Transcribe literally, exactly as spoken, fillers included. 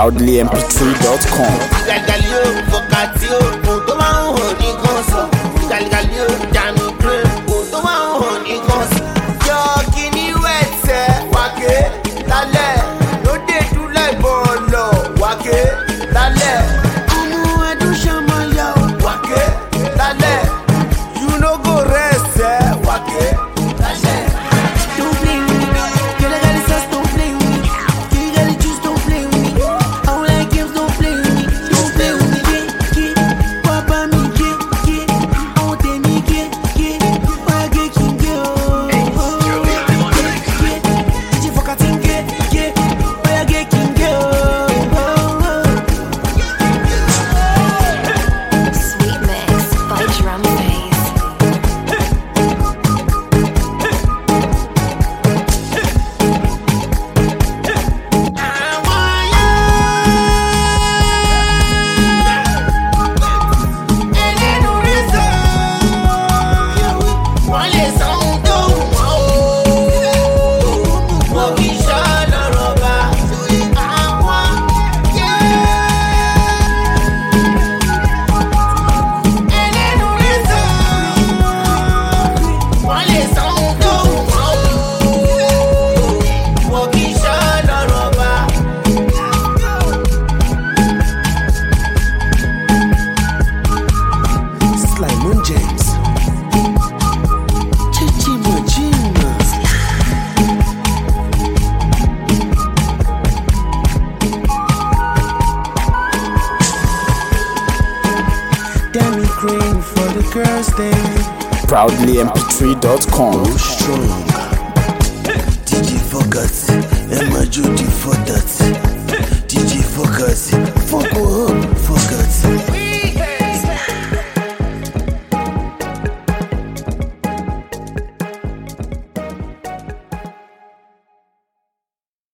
proudly m p three dot com. Gàlígàlí ó fọkàtí ó kò tó máa ń hàn ní kan sọ. Gàlígàlí ó jàmí pé kò tó máa ń hàn ní kan sọ. Yọ kíní wẹ̀tẹ̀ wáké lálẹ́ lóde dúlẹ̀ bọ̀ọ̀lọ̀ wáké lálẹ́. Ọmọ ẹdún ṣàmàyà wáké lálẹ́. You no go rest ẹ̀ wáké lálẹ́. Don't play with me, girl I got the sauce, don't play with me. Girl you got the juice, don't play with me. I don't like games, don't play with me. Don't play with me, yeah, yeah. Papa me, yeah, yeah. I want them, me, yeah, yeah. Why I get king, yeah, oh, oh, yeah, yeah. Did you fuck a thing, yeah, yeah. Why I get king, yeah, oh, oh, oh. Sweet mix by Drum Face. Wọ́n lè san ohun tó wù wọ́n o. Mo kì í ṣọ́nà rọ̀bà. Àwọn ẹlẹ́nu rẹ̀ sọ. Wọ́n lè san ohun tó wù wọ́n o. Mo kì í ṣọ́nà rọ̀bà. Slimon James. Chichi Majina. Damn cream for the girls then. proudly m p three dot com. Strong. D J Forgot. Emma Judy for that.